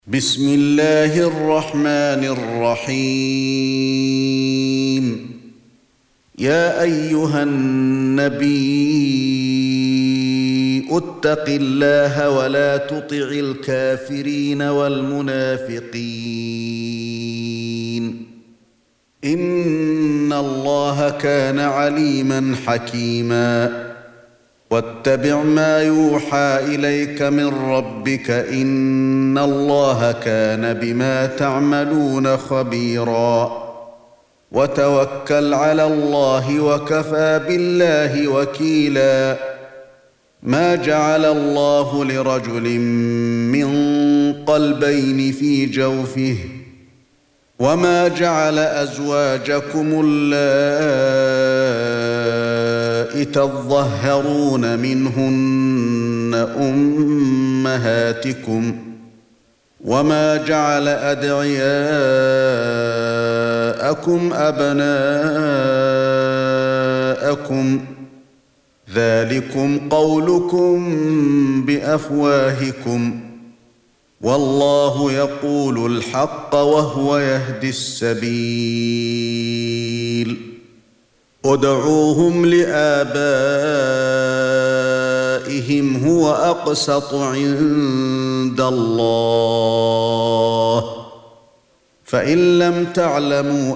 بسم الله الرحمن الرحيم. يا أيها النبي اتق الله ولا تطع الكافرين والمنافقين إن الله كان عليما حكيما. واتبع ما يوحى إليك من ربك إن الله كان بما تعملون خبيرا. وتوكل على الله وكفى بالله وكيلا. ما جعل الله لرجل من قلبين في جوفه وما جعل أزواجكم اللائي تظهرون منهن أمهاتكم وما جعل أدعياءكم أبناءكم ذلكم قولكم بأفواهكم والله يقول الحق وهو يهدي السبيل. ادعوهم لآبائهم هو أقسط عند الله فإن لم تعلموا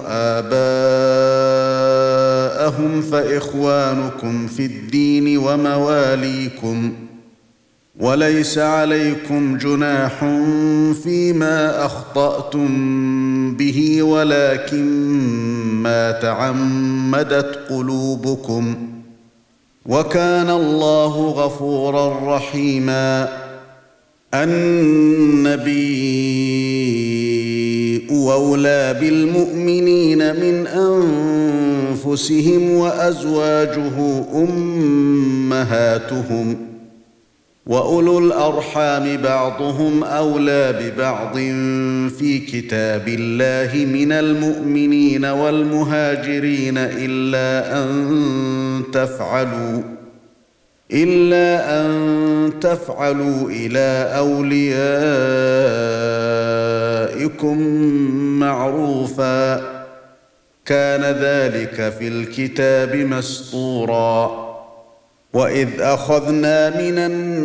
آباءهم فإخوانكم في الدين ومواليكم وليس عليكم جناح فيما أخطأتم به ولكن ما تعمدت قلوبكم وكان الله غفورا رحيما. النبي أولى بالمؤمنين من أنفسهم وأزواجه أمهاتهم وأولو الأرحام بعضهم أولى ببعض في كتاب الله من المؤمنين والمهاجرين إلا أن تفعلوا إلى أوليائكم معروفا كان ذلك في الكتاب مسطورا. وإذ أخذنا من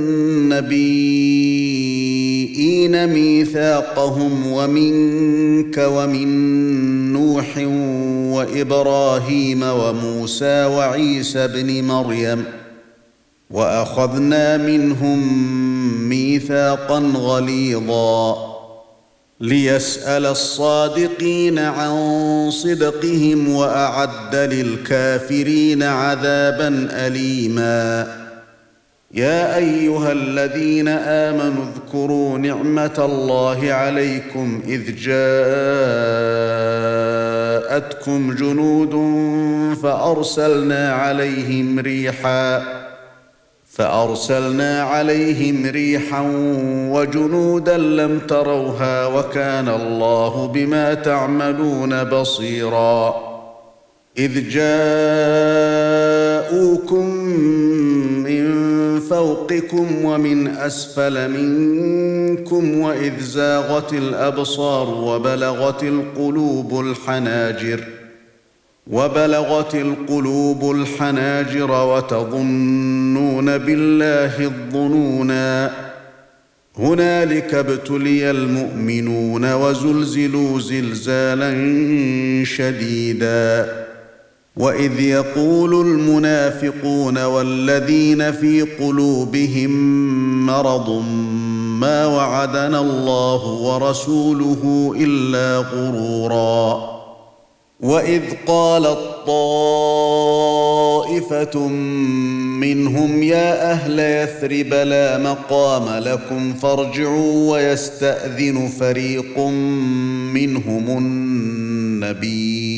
النبيين ميثاقهم ومنك ومن نوح وإبراهيم وموسى وعيسى ابن مريم وأخذنا منهم ميثاقا غليظا ليسأل الصادقين عن صدقهم وأعد للكافرين عذابا أليما. يا أيها الذين آمنوا اذكروا نعمة الله عليكم إذ جاءتكم جنود فأرسلنا عليهم ريحا وجنودا لم تروها وكان الله بما تعملون بصيرا. إذ جاءوكم من فوقكم ومن أسفل منكم وإذ زاغت الأبصار وبلغت القلوب الحناجر وتظنون بالله الظنونا. هنالك ابتلي المؤمنون وزلزلوا زلزالا شديدا. وإذ يقول المنافقون والذين في قلوبهم مرض ما وعدنا الله ورسوله إلا غرورا. وإذ قالت طائفة منهم يا أهل يثرب لا مقام لكم فارجعوا ويستأذن فريق منهم النبي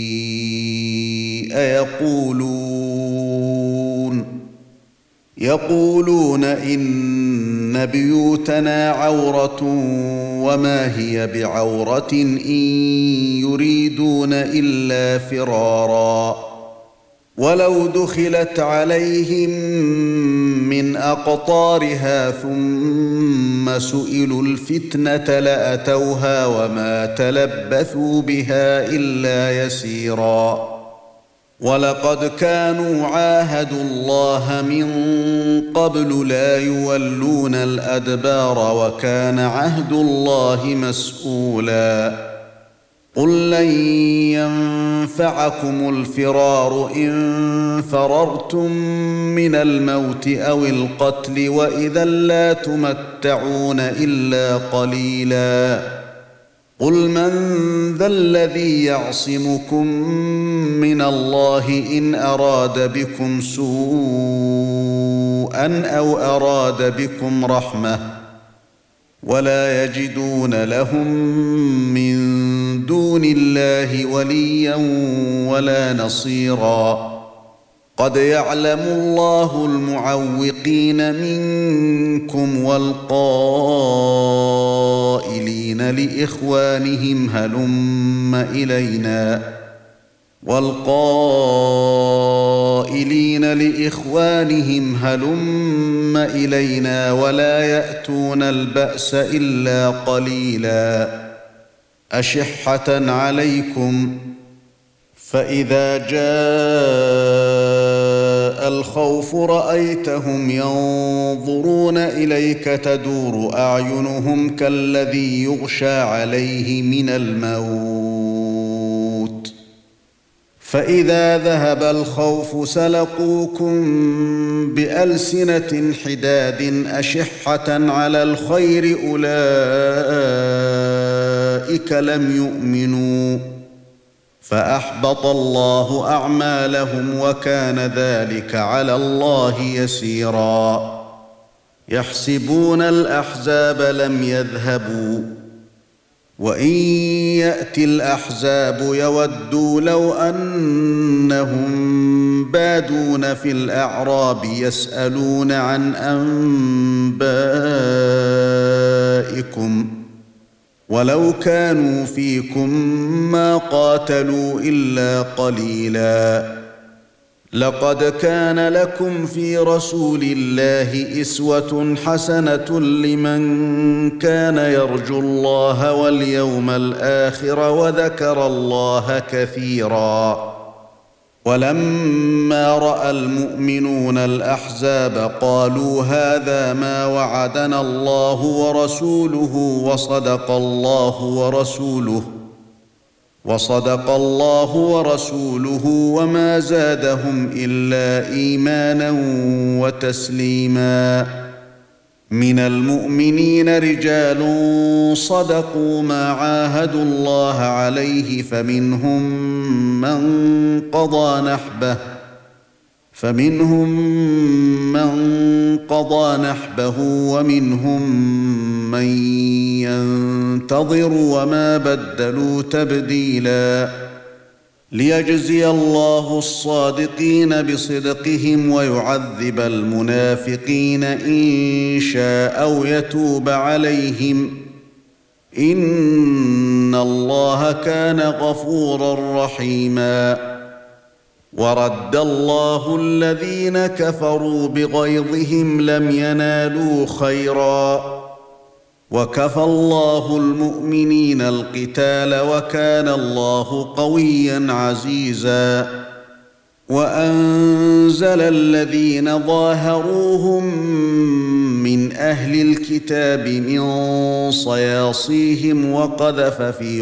يقولون إن بيوتنا عورة وما هي بعورة إن يريدون إلا فرارا ولو دخلت عليهم من أقطارها ثم سئلوا الفتنة لأتوها وما تلبثوا بها إلا يسيرا ولقد كانوا عاهدوا الله من قبل لا يولون الأدبار وكان عهد الله مسؤولا قل لن ينفعكم الفرار إن فررتم من الموت أو القتل وإذا لا تمتعون إلا قليلا قل من ذا الذي يعصمكم من الله إن أراد بكم سوءا أو أراد بكم رحمة ولا يجدون لهم من دون الله وليا ولا نصيرا قد يعلم الله المعوقين منكم والقائلين لإخوانهم هلم إلينا ولا يأتون البأس إلا قليلا أشحة عليكم فإذا جاء الخوف رأيتهم ينظرون إليك تدور أعينهم كالذي يغشى عليه من الموت فإذا ذهب الخوف سلقوكم بألسنة حداد أشحة على الخير أولئك لم يؤمنوا فأحبط الله أعمالهم وكان ذلك على الله يسيرا يحسبون الأحزاب لم يذهبوا وإن يأتي الأحزاب يودوا لو أنهم بادون في الأعراب يسألون عن أنبائكم ولو كانوا فيكم ما قاتلوا إلا قليلا لقد كان لكم في رسول الله أسوة حسنة لمن كان يرجو الله واليوم الآخر وذكر الله كثيرا ولما رأى المؤمنون الأحزاب قالوا هذا ما وعدنا الله ورسوله وصدق الله ورسوله وما زادهم إلا إيمانا وتسليما من المؤمنين رجال صدقوا ما عاهدوا الله عليه فمنهم من قضى نحبه ومنهم من ينتظر وما بدلوا تبديلا ليجزي الله الصادقين بصدقهم ويعذب المنافقين إن شاء أو يتوب عليهم إن الله كان غفورا رحيما ورد الله الذين كفروا بغيظهم لم ينالوا خيرا وكفى الله المؤمنين القتال وكان الله قويا عزيزا وأنزل الذين ظاهروهم من أهل الكتاب من صياصيهم وقذف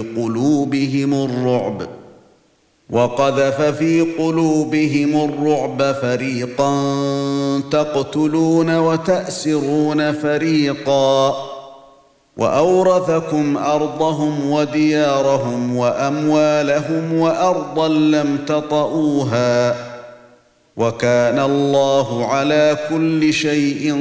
في قلوبهم الرعب فريقا تقتلون وتأسرون فريقا وأورثكم أرضهم وديارهم وأموالهم وأرضا لم تطئوها وكان الله على كل شيء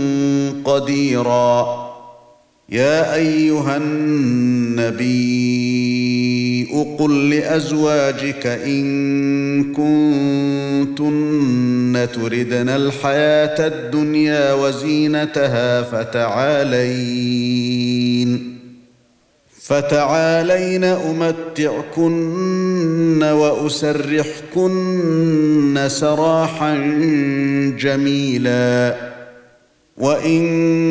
قديرا يا أيها النبي قل لأزواجك إن كنتن تردن الحياة الدنيا فتعالين امتعكن واسرحكن سراحا جميلا وان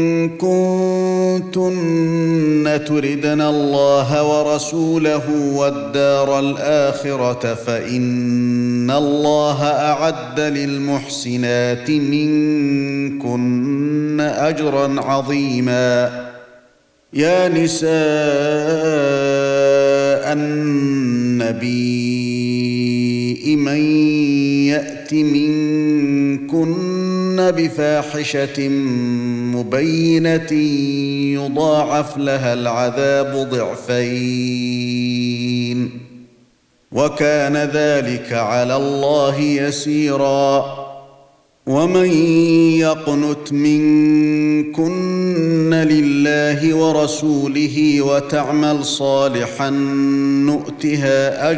كنتن تردن الله ورسوله والدار الاخره فان الله اعد للمحسنات منكن اجرا عظيما يا نساء النبي من يأت منكن بفاحشة مبينة يضاعف لها العذاب ضعفين وكان ذلك على الله يسيرا ومن يقنت منكن لله ورسوله وتعمل صالحا نؤتها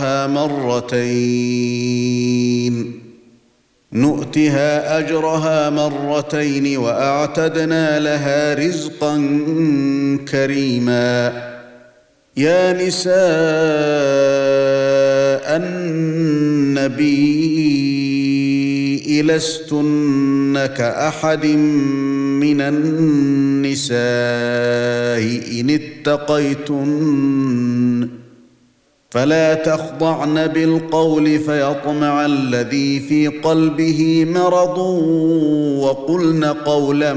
أجرها مرتين وأعتدنا لها رزقا كريما يا نساء النبي لستن كأحد من النساء إن اتقيتن فلا تخضعن بالقول فيطمع الذي في قلبه مرض وقلن قولا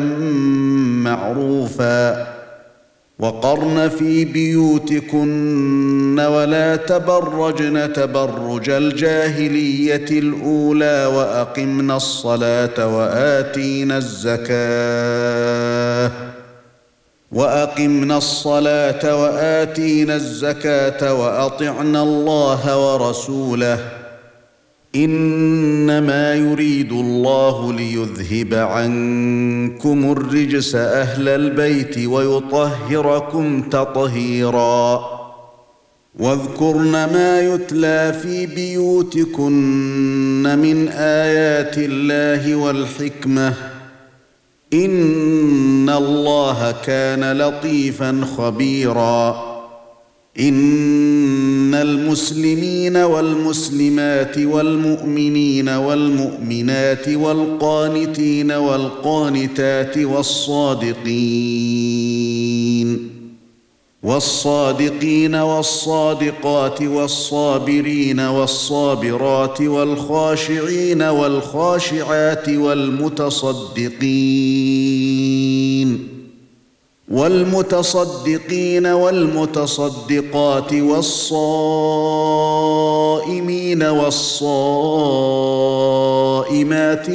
معروفا وقرن في بيوتكن ولا تبرجن تبرج الجاهلية الأولى وأقمنا الصلاة وآتينا الزكاة وأطعنا الله ورسوله إنما يريد الله ليذهب عنكم الرجس أهل البيت ويطهركم تطهيرا واذكرن ما يتلى في بيوتكن من آيات الله والحكمة إن الله كان لطيفا خبيرا إن المسلمين والمسلمات والمؤمنين والمؤمنات والقانتين والقانتات والصادقين والصادقات والصابرين والصابرات والخاشعين والخاشعات والمتصدقين والمتصدقات والصائمين والصائمات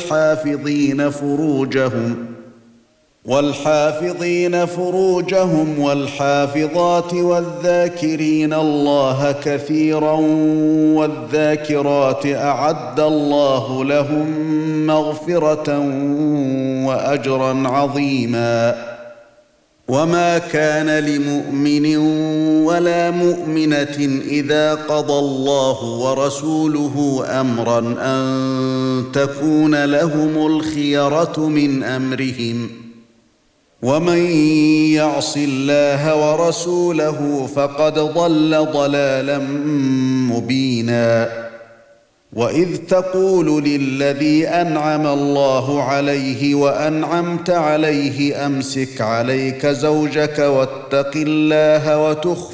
والحافظين فروجهم والحافظات والذاكرين الله كثيرا والذاكرات أعد الله لهم مغفرة وأجرا عظيما وما كان لمؤمن ولا مؤمنة إذا قضى الله ورسوله أمرا أن تكون لهم الخيرة من أمرهم ومن يعص الله ورسوله فقد ضل ضلالا مبينا وإذ تقول للذي أنعم الله عليه وأنعمت عليه أمسك عليك زوجك واتق الله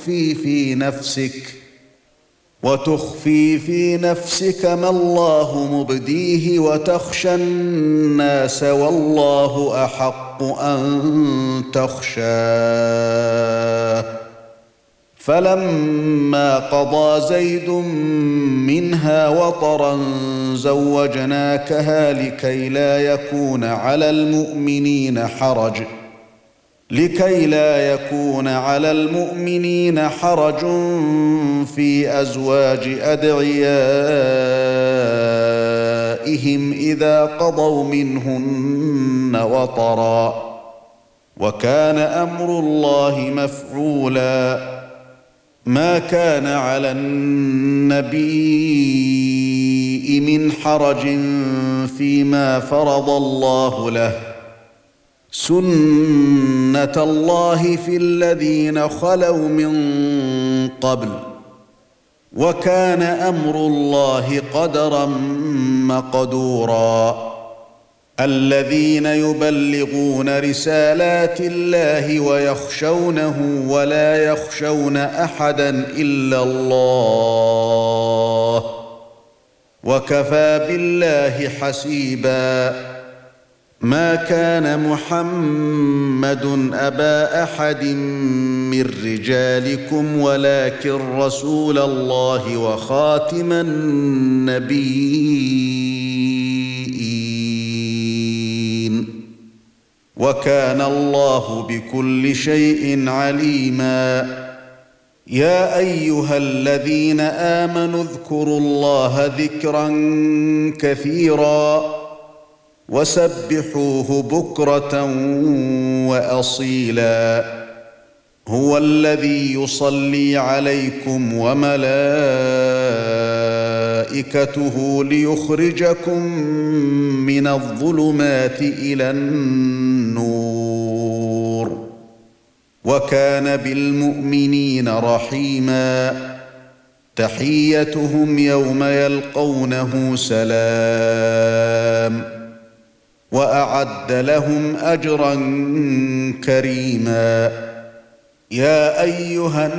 وتخفي في نفسك ما الله مبديه وتخشى الناس والله أحق أن تخشاه فلما قضى زيد منها وطرا زوجناكها لكي لا يكون على المؤمنين حرج في أزواج أدعيائهم إذا قضوا منهن وطرا وكان أمر الله مفعولا ما كان على النبي من حرج فيما فرض الله له سنة الله في الذين خلوا من قبل وكان أمر الله قدرا مقدورا الذين يبلغون رسالات الله ويخشونه ولا يخشون أحدا إلا الله وكفى بالله حسيبا ما كان محمد أبا أحد من رجالكم ولكن رسول الله وخاتم النبيين وكان الله بكل شيء عليما يا أيها الذين آمنوا اذكروا الله ذكرا كثيرا وسبحوه بكرة وأصيلا هو الذي يصلي عليكم وملائكته ليخرجكم من الظلمات إلى النور وكان بالمؤمنين رحيما تحيتهم يوم يلقونه سلام وأعد لهم أجرا كريما يا أيها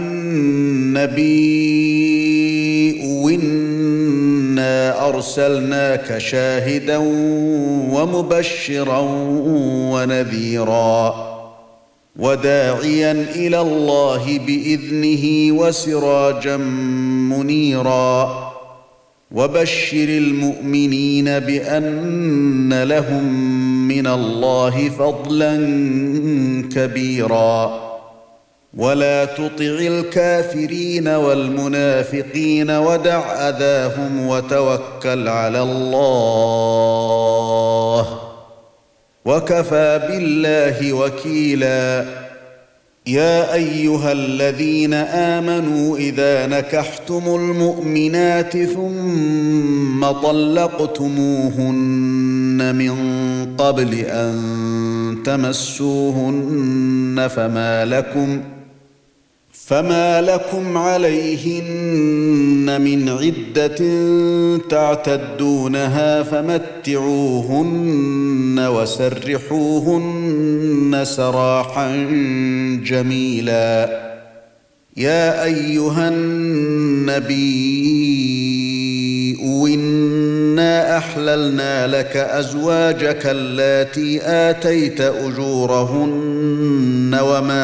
النبي إنا أرسلناك شاهدا ومبشرا ونذيرا وداعيا إلى الله بإذنه وسراجا منيرا وبشر المؤمنين بأن لهم من الله فضلا كبيرا ولا تطع الكافرين والمنافقين ودع أذاهم وتوكل على الله وكفى بالله وكيلا يا أيها الذين آمنوا إذا نكحتم المؤمنات ثم طلقتموهن من قبل أن تمسوهن فما لكم عليهن من عدة تعتدونها فمتعوهن وسرحوهن سراحا جميلا يا أيها النبي إنا أحللنا لك أزواجك اللاتي آتيت أجورهن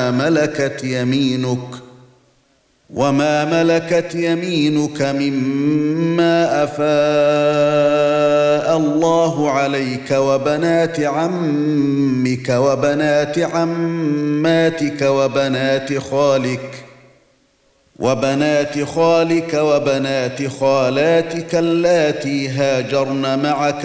وما ملكت يمينك مما أفاء الله عليك وبنات عمك وبنات عماتك وبنات خالك وبنات خالاتك اللاتي هاجرن معك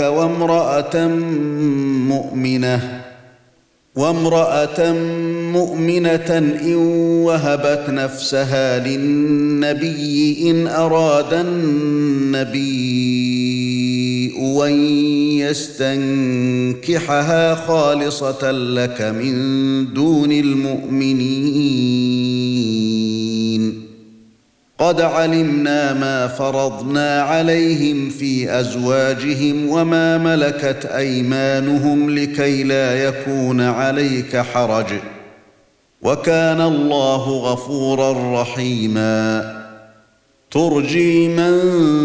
وامرأة مؤمنة إن وهبت نفسها للنبي إن أراد النبي أن يستنكحها خالصة لك من دون المؤمنين قد علمنا ما فرضنا عليهم في أزواجهم وما ملكت أيمانهم لكي لا يكون عليك حرج وكان الله غفورا رحيما ترجي من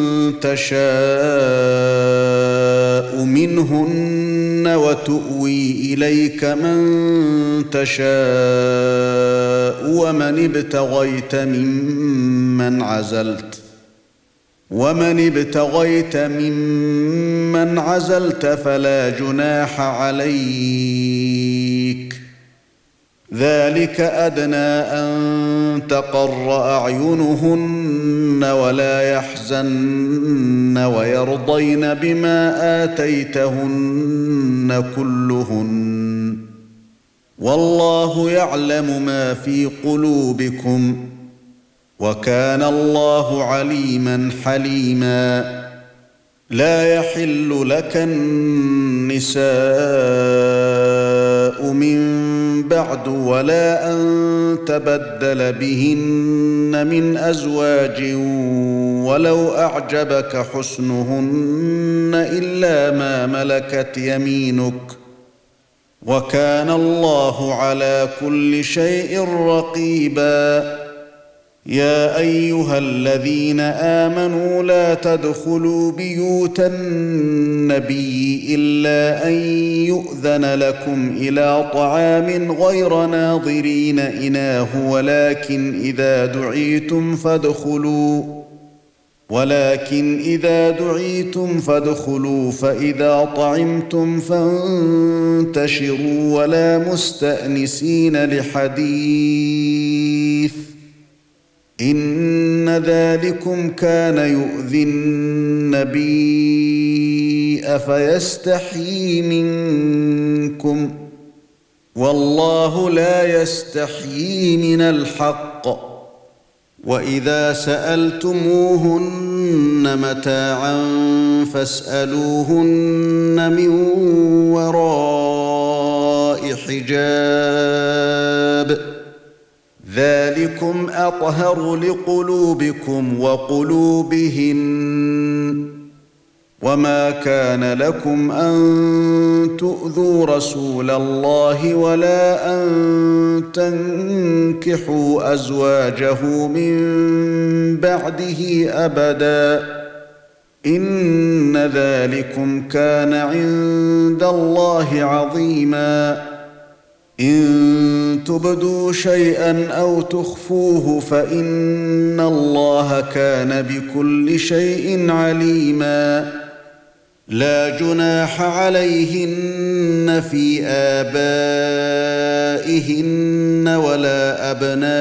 تشاء منهن وتؤوي إليك من تشاء ومن ابتغيت ممن عزلت فلا جناح عليك ذلك أدنى أن تقر أعينهن ولا يحزن ويرضين بما آتيتهن كلهن والله يعلم ما في قلوبكم وكان الله عليما حليما لا يحل لك النساء من بعد ولا أن تبدل بهن من أزواج ولو أعجبك حسنهن إلا ما ملكت يمينك وكان الله على كل شيء رقيبا. يا أيها الذين آمنوا لا تدخلوا بيوت النبي إلا أن يؤذن لكم إلى طعام غير ناظرين إناه ولكن إذا دعيتم فادخلوا فإذا طعمتم فانتشروا ولا مستأنسين لحديث إن ذلكم كان يؤذي النبي فيستحيي منكم والله لا يستحيي من الحق. وإذا سألتموهن متاعا فاسألوهن من وراء حجاب ذلكم أطهر لقلوبكم وقلوبهن. وما كان لكم أن تؤذوا رسول الله ولا أن تنكحوا أزواجه من بعده أبدا إن ذلكم كان عند الله عظيما. إن تبدوا شيئا أو تخفوه فإن الله كان بكل شيء عليما. لا جناح عليهن في آبائهن ولا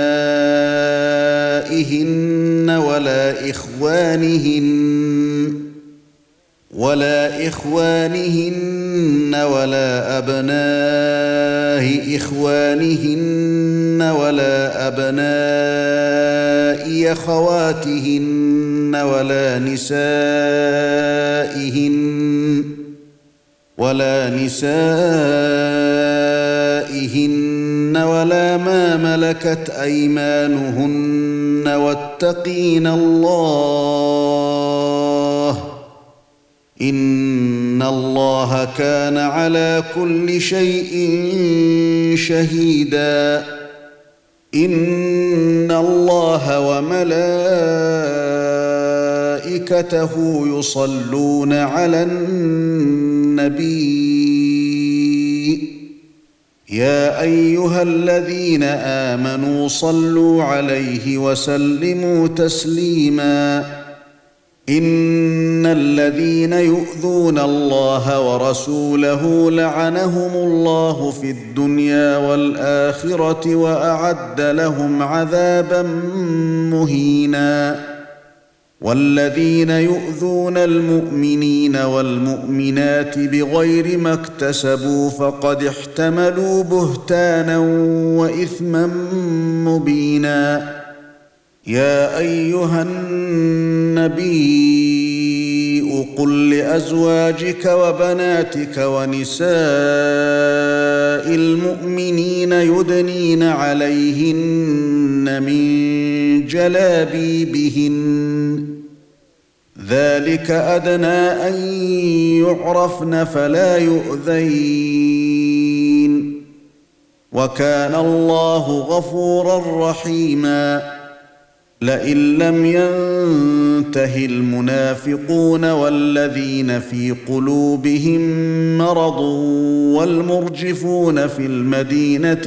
أبنائهن ولا إخوانهن ولا أبناء إخوانهن ولا أبناء أخواتهن ولا نسائهن ولا ما ملكت أيمانهن واتقين الله إن الله كان على كل شيء شهيدا. إن الله وملائكته يصلون على النبي يا أيها الذين آمنوا صلوا عليه وسلموا تسليما. إن الذين يؤذون الله ورسوله لعنهم الله في الدنيا والآخرة وأعد لهم عذابا مهينا. والذين يؤذون المؤمنين والمؤمنات بغير ما اكتسبوا فقد احتملوا بهتانا وإثما مبينا. يا أيها النبي قل لأزواجك وبناتك ونساء المؤمنين يدنين عليهن من جلابيبهن ذلك أدنى أن يعرفن فلا يؤذين وكان الله غفورا رحيما. لئن لم ينته المنافقون والذين في قلوبهم مرض والمرجفون في المدينة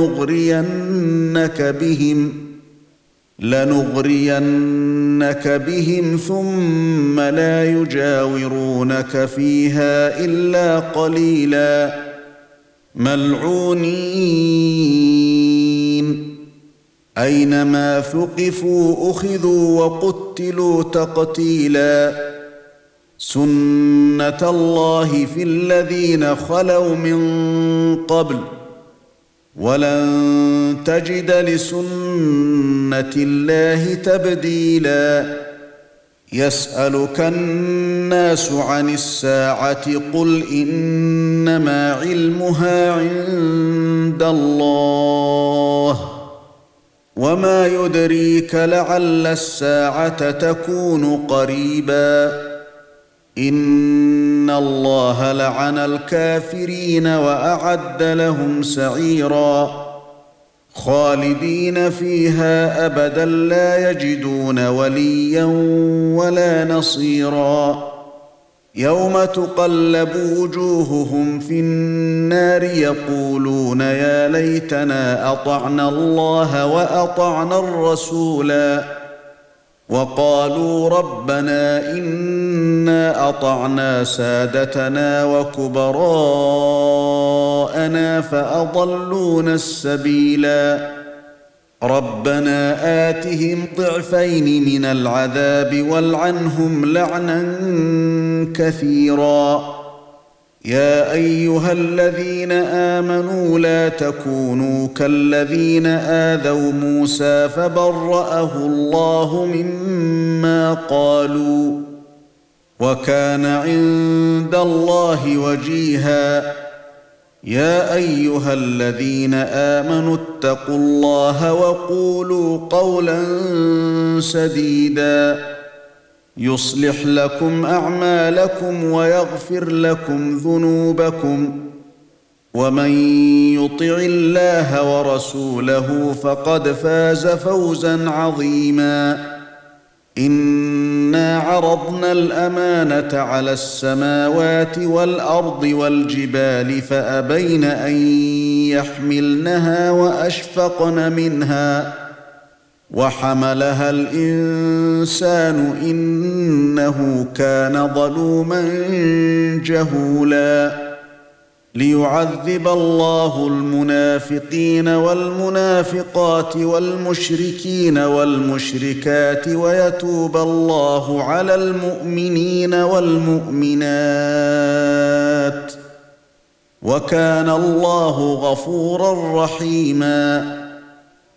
لنغرينك بهم ثم لا يجاورونك فيها إلا قليلا ملعونين أينما ثقفوا أخذوا وقتلوا تقتيلا. سنة الله في الذين خلوا من قبل ولن تجد لسنة الله تبديلا. يسألك الناس عن الساعة قل إنما علمها عند الله وما يدريك لعل الساعة تكون قريبا إن الله لعن الكافرين وأعد لهم سعيرا خالدين فيها أبدا لا يجدون وليا ولا نصيرا يوم تقلب وجوههم في النار يقولون يا ليتنا أطعنا الله وأطعنا الرسولا وقالوا ربنا إنا أطعنا سادتنا وكبراءنا فأضلونا السبيلا ربنا آتهم ضعفين من العذاب والعنهم لعنا كثيرا يا أيها الذين آمنوا لا تكونوا كالذين آذوا موسى فبرأه الله مما قالوا وكان عند الله وجيها يا أيها الذين آمنوا اتقوا الله وقولوا قولا سديدا يصلح لكم أعمالكم ويغفر لكم ذنوبكم ومن يطع الله ورسوله فقد فاز فوزا عظيما إنا عرضنا الأمانة على السماوات والأرض والجبال فأبين أن يحملنها وأشفقن منها وحملها الإنسان إنه كان ظلوما جهولا ليعذب الله المنافقين والمنافقات والمشركين والمشركات ويتوب الله على المؤمنين والمؤمنات وكان الله غفورا رحيما